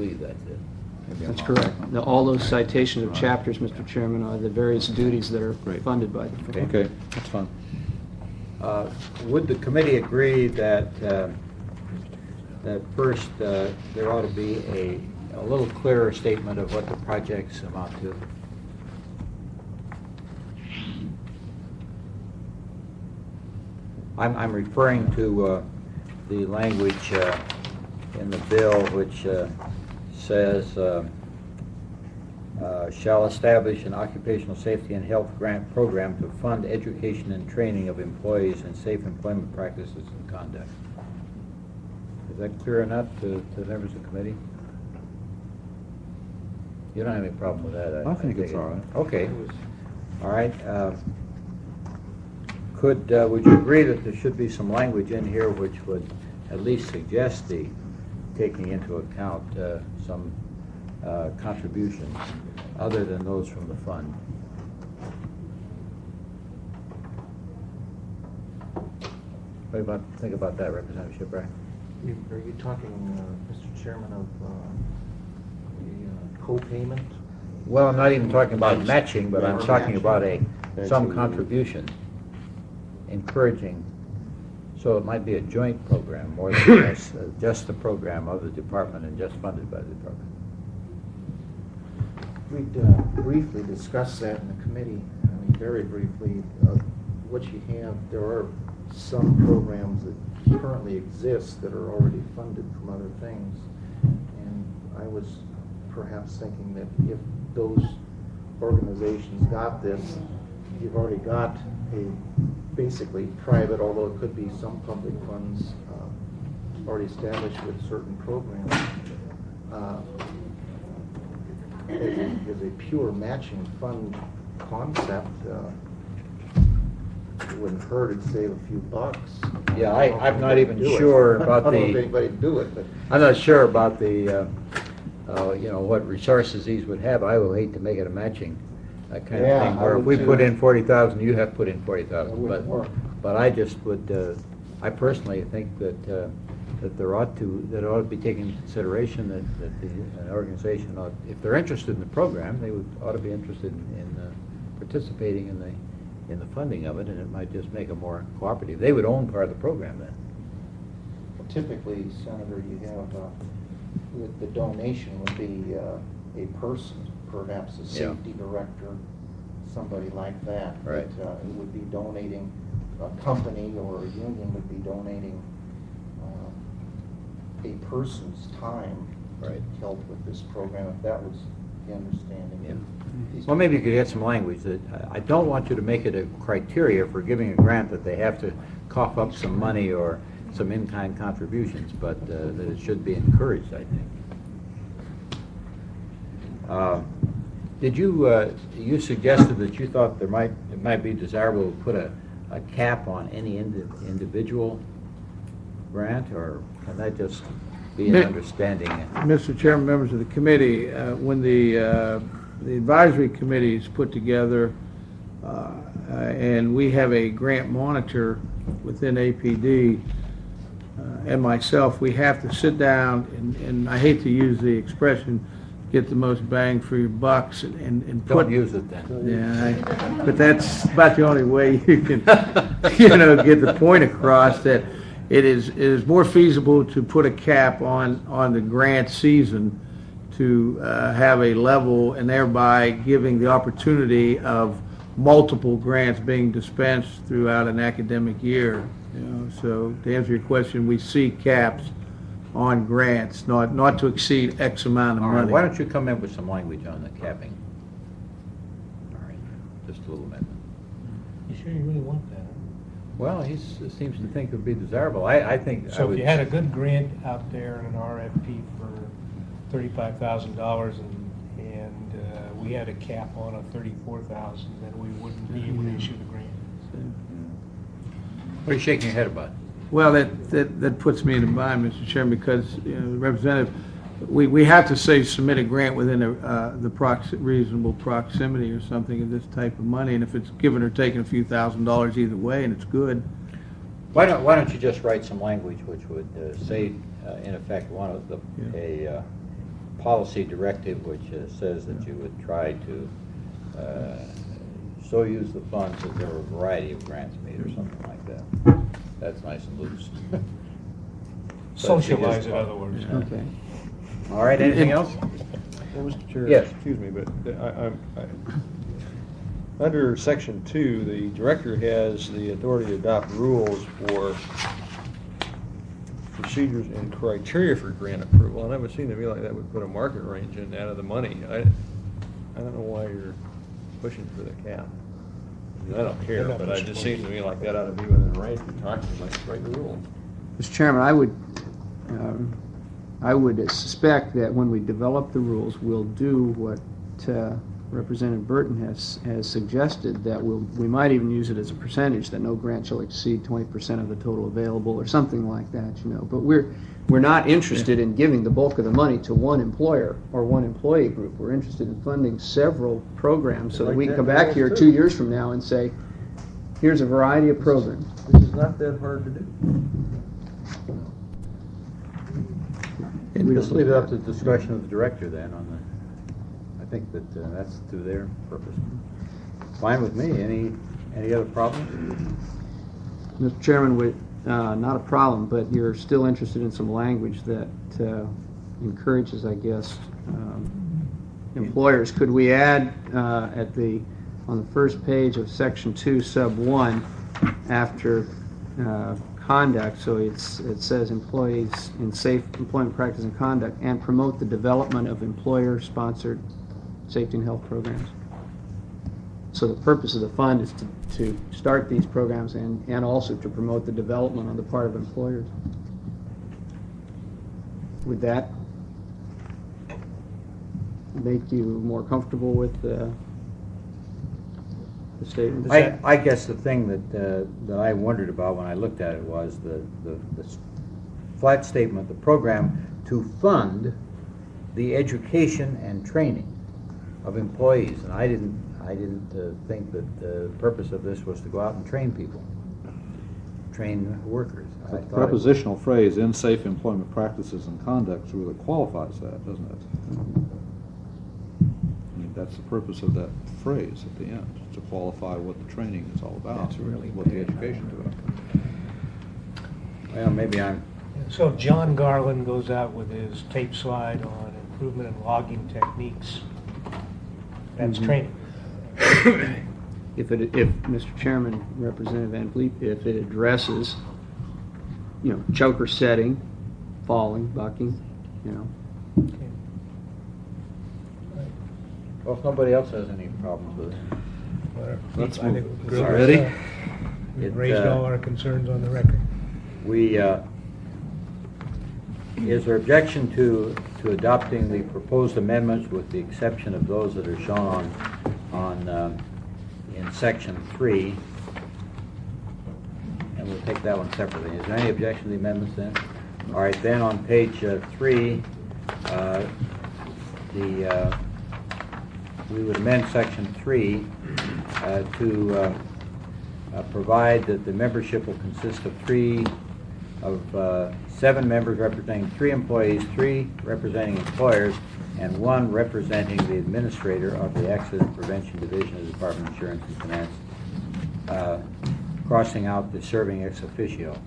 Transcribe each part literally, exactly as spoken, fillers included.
believe that's it. Maybe I'm That's wrong. correct. Now, all those citations of chapters, Mister Chairman, are the various duties that are Right. funded by the firm. Okay, that's fine. Uh, Would the committee agree that, uh, that first, uh, there ought to be a, a little clearer statement of what the projects amount to? I'm, I'm referring to uh, the language uh, in the bill which uh, says, uh, uh, shall establish an occupational safety and health grant program to fund education and training of employees in safe employment practices and conduct. Is that clear enough to, to the members of the committee? You don't have any problem with that? I think it's take it. all right. Okay. All right. uh, Could, uh, would you agree that there should be some language in here which would at least suggest the taking into account uh, some uh, contributions other than those from the fund? What about, think about that, Representative Shipwright? You- Are you talking, uh, Mister Chairman, of uh, the uh, co-payment? Well, I'm not even talking about matching, but I'm talking about a, some contribution, encouraging, so it might be a joint program more than just, uh, just the program of the department and just funded by the department. We'd uh, briefly discuss that in the committee, I mean, very briefly. Uh, What you have, there are some programs that currently exist that are already funded from other things. And I was perhaps thinking that if those organizations got this, you've already got a basically private, although it could be some public funds uh, already established with certain programs. Uh, as, a, as a pure matching fund concept, uh, it wouldn't hurt to save a few bucks. Yeah, I I, don't know I'm if not anybody even do it. sure about I don't know if the, anybody would do it, but I'm not sure about the, uh, uh, you know, what resources these would have. I would hate to make it a matching uh, kind of Yeah, thing, I where if would we too. put in forty thousand, you have put in forty That thousand. wouldn't But, work. but I just would, uh, I personally think that, uh, that there ought to, that it ought to be taken into consideration that, that the an organization ought, if they're interested in the program, they would, ought to be interested in, in uh, participating in the, in the funding of it, and it might just make it more cooperative. They would own part of the program then. typically, Senator, you have, uh, with the donation would be uh, a person, perhaps a Yeah. safety director, somebody like that. Right. That, uh, would be donating, a company or a union would be donating uh, a person's time Right. to help with this program, if that was the understanding. Yeah. These- Well, maybe you could get some language that, I don't want you to make it a criteria for giving a grant that they have to cough up some money or some in-kind contributions, but uh, that it should be encouraged, I think. Uh, Did you, uh, you suggested that you thought there might, it might be desirable to put a, a cap on any indi- individual grant, or can that just be an Mi- understanding? Mister Chairman, members of the committee, uh, when the uh, the advisory committee is put together, uh, uh, and we have a grant monitor within A P D, uh, and myself, we have to sit down, and, and I hate to use the expression, get the most bang for your bucks, and, and and put... Don't use it then. Yeah, I- but that's about the only way you can, you know, get the point across, that it is, it is more feasible to put a cap on, on the grant season, to uh, have a level, and thereby giving the opportunity of multiple grants being dispensed throughout an academic year. You know, so to answer your question, we see caps on grants, not, not to exceed X amount of All right, money. why don't you come in with some language on the capping? All right, just a little amendment. You sure you really want that? Well, he seems to think it would be desirable. I, I think I So if would... you had a good grant out there in an R F P for thirty-five thousand dollars and, and uh, we had a cap on a thirty-four thousand, then we wouldn't be able to issue the grant. What are you shaking your head about? Well, that, that, that puts me in a bind, Mister Chairman, because, you know, Representative, we, we have to say submit a grant within a, uh, the prox, reasonable proximity or something of this type of money, and if it's given or taken a few thousand dollars either way, and it's good. Why don't, why don't you just write some language which would uh, say, uh, in effect, one of the, Yeah. a uh, policy directive which uh, says that you would try to uh, so use the funds that there were a variety of grants made or something like that. That's nice and loose. But Socialize, it in is other words. fun. Okay. All right, anything else? Well, Mister Chair, Yes. excuse me, but I, I'm, I, under section two, the director has the authority to adopt rules for procedures and criteria for grant approval, and it would seem to me like that would put a market range in out of the money. I, I don't know why you're pushing for the cap. I mean, I don't care, They're not but it pushing just for it. seems to me like that ought to be within the range we're talking about, to write the rules. Mister Chairman, I would, um, I would suspect that when we develop the rules, we'll do what uh, Representative Burton has, has suggested, that we'll, we might even use it as a percentage, that no grant shall exceed twenty percent of the total available, or something like that, you know. But we're, we're not interested in giving the bulk of the money to one employer or one employee group. We're interested in funding several programs, so that we can come back here two years from now and say, here's a variety of programs. Which is not that hard to do. And just leave it up to the discretion of the director then on the, I think that uh, that's to their purpose. Fine with me. Any, any other problems? Mister Chairman, we, uh, not a problem, but you're still interested in some language that uh, encourages, I guess, um, employers. Could we add uh, at the, on the first page of section two, sub one, after uh, conduct, so it's, it says employees in safe employment practice and conduct, and promote the development of employer-sponsored safety and health programs. So the purpose of the fund is to, to start these programs and, and also to promote the development on the part of employers. Would that make you more comfortable with uh, the statement? I, I guess the thing that, uh, that I wondered about when I looked at it was the, the, the s- flat statement, the program to fund the education and training of employees. And I didn't, I didn't uh, think that the purpose of this was to go out and train people, train workers. I The thought it- prepositional phrase, "in safe employment practices and conduct," really qualifies that, doesn't it? I mean, that's the purpose of that phrase at the end, to qualify what the training is all about. That's really what the bad. education is about. Well, maybe I'm, So if John Garland goes out with his tape slide on improvement in logging techniques, that's Mhm. training. If it, if, Mister Chairman, Representative Van Vliet, if it addresses, you know, choker setting, falling, bucking, you know. Okay. well, if nobody else has any problems with it. Whatever. Let's I think move. we're good. Ready? It, We've raised uh, all our concerns on the record. We, uh, is there objection to, to adopting the proposed amendments with the exception of those that are shown on, on, um, in section three? And we'll take that one separately. Is there any objection to the amendments then? All right, then on page uh, three, uh, the, uh, we would amend section three uh, to uh, uh, provide that the membership will consist of three, of uh, seven members representing three employees, three representing employers, and one representing the administrator of the Accident Prevention Division of the Department of Insurance and Finance, uh, crossing out the serving ex officio.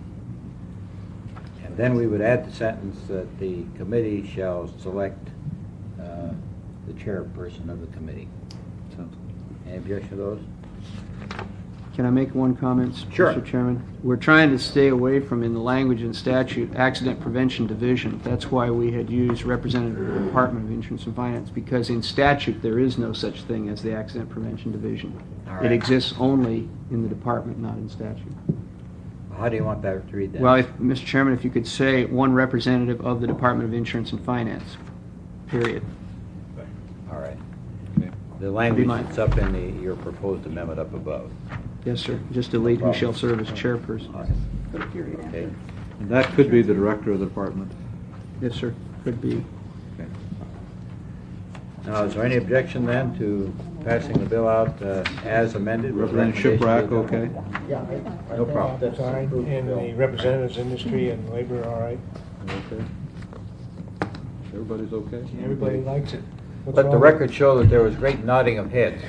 And then we would add the sentence that the committee shall select uh, the chairperson of the committee. Sounds- Any objection to those? Can I make one comment, Sure. Mister Chairman? We're trying to stay away from, in the language and statute, Accident Prevention Division. That's why we had used representative of the Department of Insurance and Finance, because in statute, there is no such thing as the Accident Prevention Division. All It right. exists only in the department, not in statute. How do you want that to read then? Well, if, Mister Chairman, if you could say one representative of the Department of Insurance and Finance, period. All right. Okay. The language mine. that's up in the, your proposed amendment up above. Yes, sir. Just delete who shall problem. serve as chairperson. All right. Okay. And that could be the director of the department. Yes, sir. Could be. Okay. Now, is there any objection then to passing the bill out uh, as amended? with Representative recommendation Shiprack, to- okay? Yeah, I, I No think problem. that's All right, approved and bill. the representatives, industry, and labor, all right? Okay. Everybody's okay? Everybody likes it. What's Let the wrong? record show that there was great nodding of heads.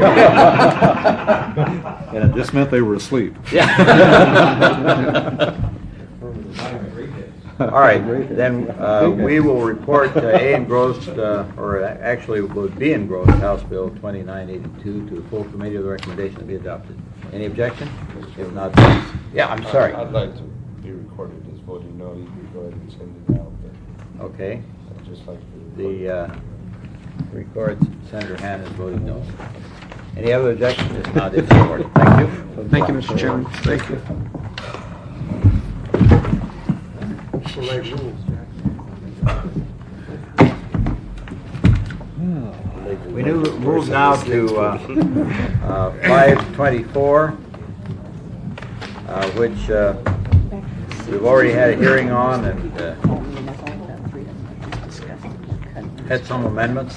And it just meant they were asleep. All right, then uh, we will report uh, A engrossed, uh, or actually would be engrossed, House Bill twenty-nine eighty-two to the full committee with the recommendation to be adopted. Any objection? If not, yeah, I'm sorry. I'd like to be recorded as voting no. You can go ahead and send it out, but Okay, I'd just like to. the uh, record Senator Hannah is voting no. Any other objections? If not, it's supported. Thank you. Thank you, Mister Chairman. Thank you. Select rules, We do move now to uh, uh, five twenty-four, uh, which uh, we've already had a hearing on and uh, had some amendments.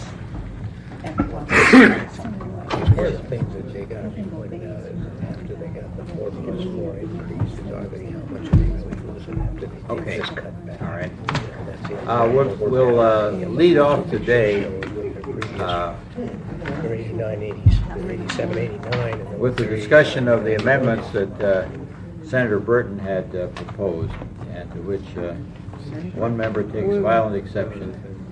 One of the things that they got to be pointed out is after they got the formula score increased, is already how much they really losing after they Okay. just cut back. All right. That's the Uh, We'll we'll, uh, lead off today uh, Or eighty-nine, eighty, eighty-seven, eighty-nine. and then with the thirty, discussion of the uh, amendments that uh, Senator Burton had uh, proposed, and to which uh, one member takes violent exception.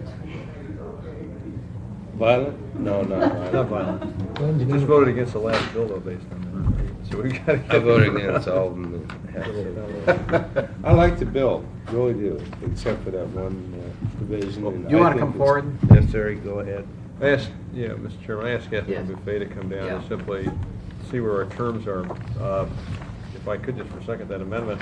Violent? No, not Not violent. violent. You just voted against the last bill though, based on that. So we gotta get. I voted against all of them that have to. I like the bill, really do, except for that one uh, provision. and You I wanna think come it's forward? Necessary, go ahead. I asked, yeah, Mister Chairman, I asked Yes. Catherine Buffet to come down Yeah. and simply see where our terms are. Uh, If I could just for a second, that amendment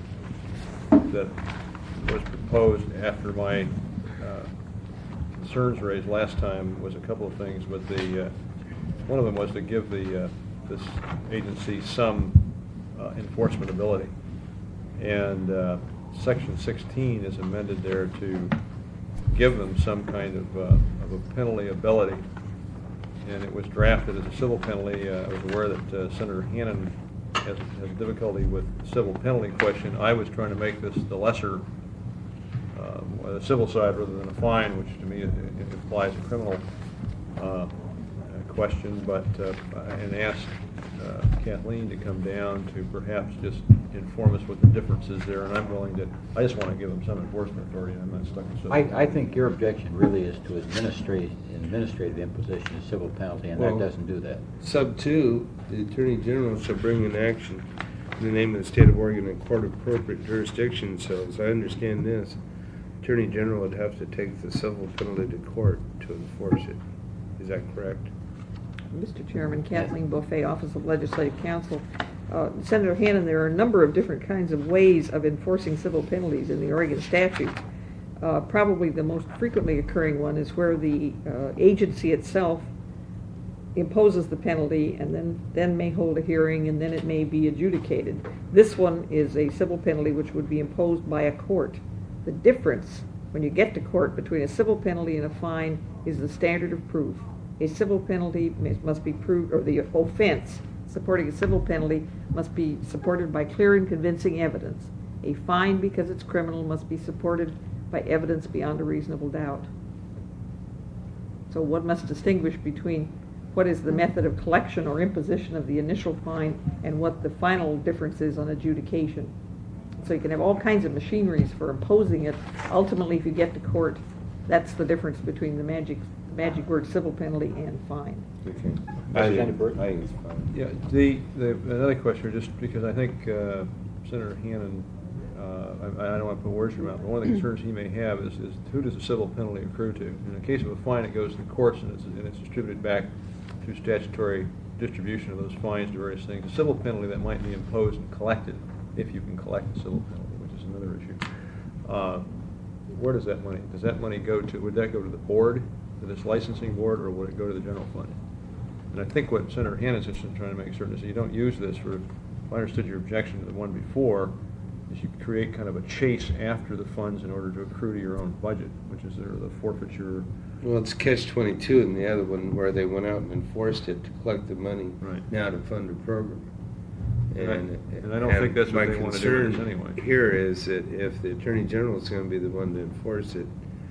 that was proposed after my uh, concerns raised last time was a couple of things, but the, uh, one of them was to give the, uh, this agency some uh, enforcement ability. And uh, section sixteen is amended there to give them some kind of, uh, of a penalty ability. And it was drafted as a civil penalty. Uh, I was aware that uh, Senator Hannan has, has difficulty with the civil penalty question. I was trying to make this the lesser, uh, the civil side rather than a fine, which to me it, it implies a criminal uh, question. But uh, and asked uh, Kathleen to come down to perhaps just inform us what the difference is there. And I'm willing to. I just want to give them some enforcement authority. I'm not stuck in civil. I, I think your objection really is to administrate, administrative imposition of civil penalty, and that Well- doesn't do that. Sub two, the Attorney General shall bring an action in the name of the State of Oregon in court of appropriate jurisdiction. So as I understand this, Attorney General would have to take the civil penalty to court to enforce it. Is that correct? Mister Chairman, Kathleen Buffet, Office of Legislative Counsel. Uh, Senator Hannan, there are a number of different kinds of ways of enforcing civil penalties in the Oregon statute. Uh, probably the most frequently occurring one is where the uh, agency itself imposes the penalty and then, then may hold a hearing and then it may be adjudicated. This one is a civil penalty which would be imposed by a court. The difference when you get to court between a civil penalty and a fine is the standard of proof. A civil penalty may- must be proved, or the offense supporting a civil penalty must be supported by clear and convincing evidence. A fine, because it's criminal, must be supported by evidence beyond a reasonable doubt. So one must distinguish between what is the method of collection or imposition of the initial fine and what the final difference is on adjudication. So you can have all kinds of machineries for imposing it. Ultimately, if you get to court, that's the difference between the magic magic word civil penalty and fine. Okay. I I think- think I think it's fine. Yeah, the, the, another question, just because I think uh, Senator Hannan, uh, I, I don't want to put words in your mouth, but one of the concerns he may have is, is who does a civil penalty accrue to? In the case of a fine, it goes to the courts and it's, and it's distributed back through statutory distribution of those fines to various things. A civil penalty that might be imposed and collected, if you can collect a civil penalty, which is another issue. Uh, where does that money, does that money go to? Would that go to the board, to this licensing board, or would it go to the general fund? And I think what Senator Hannan's interested in trying to make certain is that you don't use this for, if I understood your objection to the one before, is you create kind of a chase after the funds in order to accrue to your own budget, which is sort of the forfeiture. Well, it's catch twenty-two in the other one where they went out and enforced it to collect the money Right. now to fund the program. And I- and I don't think that's what my they wanna do with this concern anyway. Here is that if the Attorney General is going to be the one to enforce it,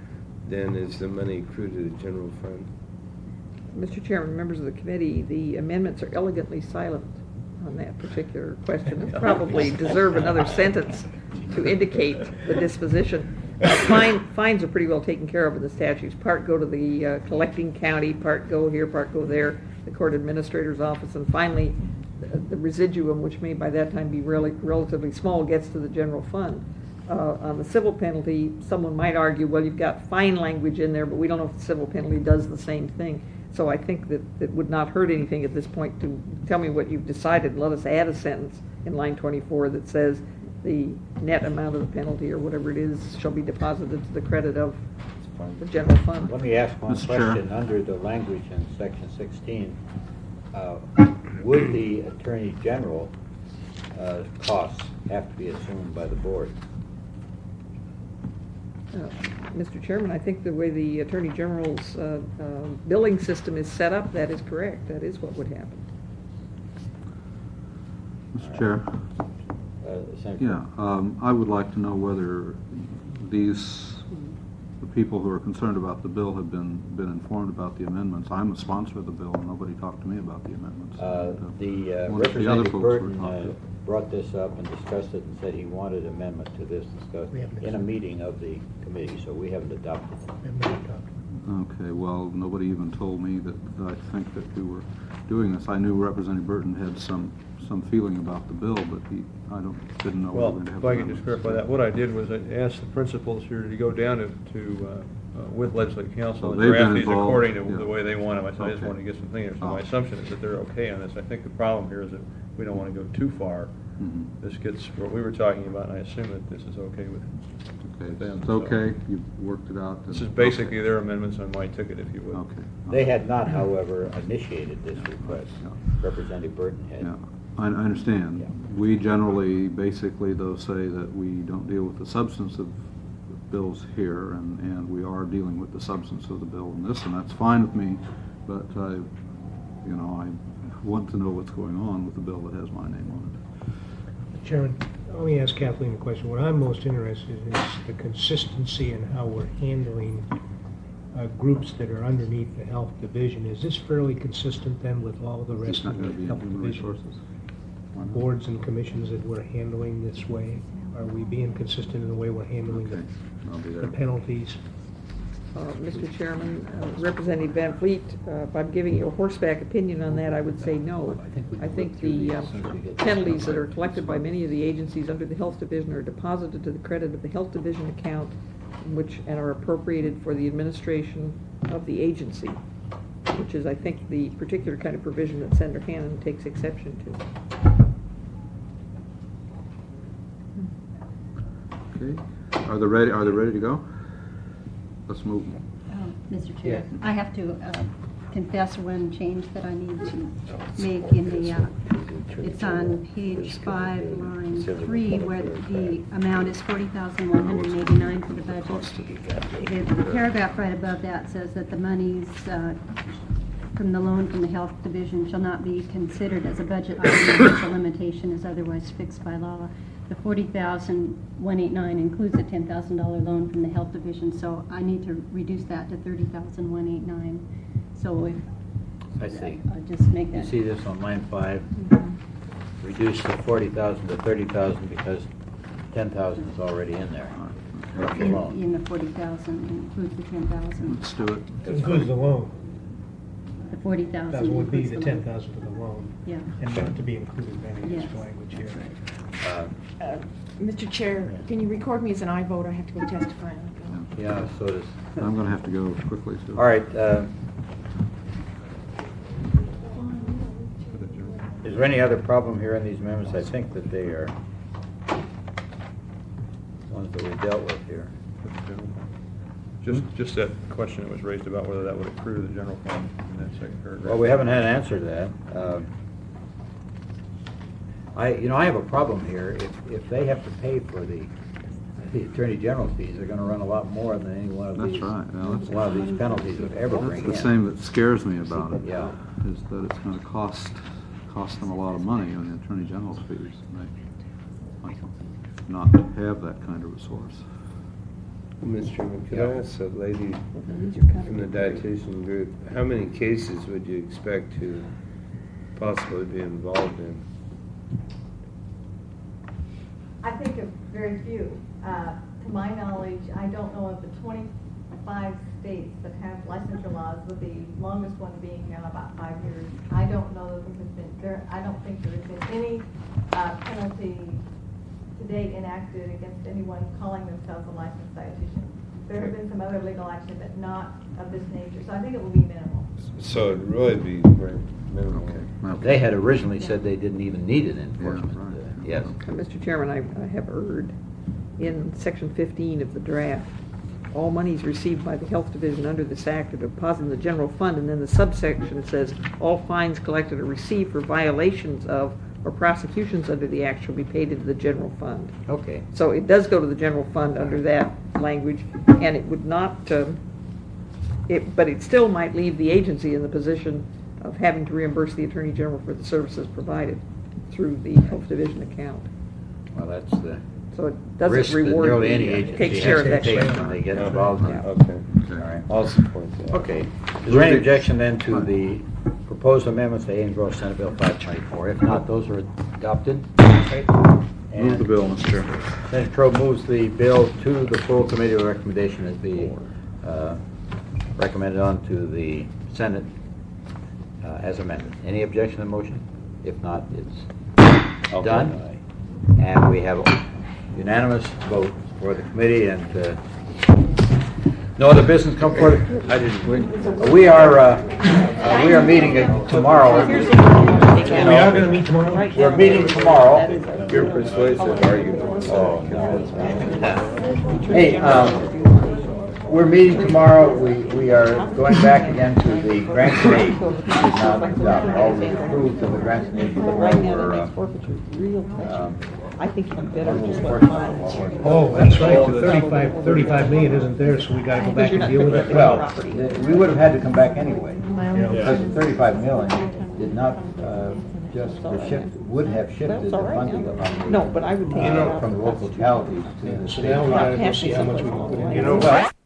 then is the money accrued to the general fund? Mister Chairman, members of the committee, the amendments are elegantly silent on that particular question, and probably deserve another sentence to indicate the disposition. Uh, fine, fines are pretty well taken care of in the statutes. Part go to the uh, collecting county, part go here, part go there, the court administrator's office, and finally, the, the residuum, which may by that time be really relatively small, gets to the general fund. Uh, on the civil penalty, someone might argue, well, you've got fine language in there, but we don't know if the civil penalty does the same thing. So I think that it would not hurt anything at this point to tell me what you've decided and let us add a sentence in line twenty-four that says the net amount of the penalty or whatever it is shall be deposited to the credit of the general fund. Let me ask one Mister Chair. question. Under the language in section sixteen, uh, would the Attorney General uh, costs have to be assumed by the board? Uh, Mister Chairman, I think the way the Attorney General's uh, uh, billing system is set up, that is correct. That is what would happen. Mister Chair? Uh, Senator? Yeah, um, I would like to know whether these, the people who are concerned about the bill have been, been informed about the amendments. I'm a sponsor of the bill, and nobody talked to me about the amendments. Uh, And, The uh, one of the other Representative folks were Burton talked uh, to. brought this up and discussed it and said he wanted amendment to this discussed We haven't in a accepted. meeting of the committee, so we haven't adopted it. Okay, well, nobody even told me that, that I think that we were doing this. I knew Representative Burton had some, some feeling about the bill, but he, I don't, didn't know we were Well, going to have if I could amendments. just clarify that, what I did was I asked the principals here to go down to, to, uh, uh, with legislative council So and they've draft been these involved, according to yeah. the way they want them. I said, I just Okay. wanted to get some things, so my Oh. assumption is that they're okay on this. I think the problem here is that we don't want to go too far. Mhm. This gets what we were talking about, and I assume that this is okay with Okay, them, it's so- okay, you've worked it out. This is and- basically okay. their amendments on my ticket, if you will. Okay. They had not, however, initiated this request. Yeah. Representative Burton had. Yeah, I, I understand. Yeah. We generally, basically, though, say that we don't deal with the substance of bills here, and, and we are dealing with the substance of the bill in this, and that's fine with me, but I, you know, I want to know what's going on with the bill that has my name on it. Chairman, let me ask Kathleen a question. What I'm most interested in is the consistency in how we're handling uh, groups that are underneath the health division. Is this fairly consistent then with all the It's rest not of going the to be health human division? resources. Why not? Boards and commissions that we're handling this way? Are we being consistent in the way we're handling Okay, I'll be the, there. the penalties? Uh, Mister Chairman, uh, Representative Van Fleet, uh, if I'm giving you a horseback opinion on that, I would say no. I think the uh, penalties that are collected by many of the agencies under the Health Division are deposited to the credit of the Health Division account, which, and are appropriated for the administration of the agency, which is, I think, the particular kind of provision that Senator Hannan takes exception to. Okay, are they ready, are they ready to go? Let's move. Uh, Mister Chair, I have to uh, confess one change that I need to make in the, uh, it's on page five, line three, where the amount is forty thousand one hundred eighty-nine for the budget. The the paragraph right above that says that the monies uh, from the loan from the Health Division shall not be considered as a budget item unless a limitation is otherwise fixed by law. The forty thousand one hundred eighty-nine includes a ten thousand dollar loan from the Health Division, so I need to reduce that to thirty thousand one hundred eighty-nine. So if, I see. I'll just make You that. see this on line five, Mhm. reduce the forty thousand to thirty thousand because ten thousand is already in there. Of the In, loan. in the forty thousand includes the ten thousand. Let's do it. Includes the loan. The forty thousand That would be includes the the ten loan. thousand for the loan. Yeah. And not to be included in any of this Yes. language here. Uh, Uh, Mister Chair, can you record me as an aye vote? I have to go testify. Yeah, so does. I'm going to have to go quickly, too. All right. uh, Is there any other problem here in these amendments? I think that they are ones that we dealt with here. Just, just that question that was raised about whether that would accrue to the general fund in that second paragraph. Well, we haven't had an answer to that. Uh, I, you know, I have a problem here. If, if they have to pay for the, the Attorney General's fees, they're gonna run a lot more than any one of That's these. right. Now, that's- One of these penalties would ever bring That's in. the same that scares me about it. Yeah. Is that it's going to cost, cost them a lot of money on the Attorney General's fees. And they might not have that kind of resource. Mister Chairman, could I ask the lady These are kind of from the dietitian group, how many cases would you expect to possibly be involved in? I think of very few. Uh, To my knowledge, I don't know of the twenty-five states that have licensure laws, with the longest one being now about five years. I don't know that there has been, there, I don't think there has been any uh, penalty to date enacted against anyone calling themselves a licensed dietitian. There have been some other legal action, but not of this nature, so I think it will be minimal. So it'd really be very minimal. Okay. They had originally said they didn't even need an enforcement. Yeah, right. uh, Yes. Uh, Mister Chairman, I, I have erred in section fifteen of the draft. All monies received by the Health Division under this act are deposited in the general fund, and then the subsection says, all fines collected or received for violations of or prosecutions under the act shall be paid into the general fund. Okay. So it does go to the general fund under that language, and it would not, um, it, but it still might leave the agency in the position of having to reimburse the Attorney General for the services provided through the Health Division account. Well, that's the So it doesn't risk that reward nearly the, any uh, agency takes has care of to that take claim. when they get involved in Yeah. it. Okay, All right. I'll support that. Okay. Is there any objection then to the proposed amendments to A and Grove Senate Bill five twenty-four? If not, those are adopted. Move the bill, Mister Chairman. Senator Crowe moves the bill to the full committee with recommendation as be uh, recommended on to the Senate uh, as amended. Any objection to the motion? If not, it's I'll done. vote aye. And we have a unanimous vote for the committee, and uh, no other business come forward. I didn't. We are uh, uh, we are meeting uh, tomorrow. We are going to meet tomorrow? We're meeting tomorrow. Your persuasive argument. Oh, no. Hey, um, we're meeting tomorrow. We we are going back again to the grants and aid. Now, uh, all the approved of the grants and aid for the Right now, were, that uh, makes forfeiture real touchy. um, I think you'd better just let fines. Oh, that's right, the thirty-five, thirty-five million isn't there, so we gotta go back and deal with it. Well, th- we would have had to come back anyway, Yeah. because the thirty-five million did not uh, just shift, would have shifted That's the all right funding now. of the, No, but I would take it uh, out. from the localities to the So state. now we gotta go see how much we can put in. You know what?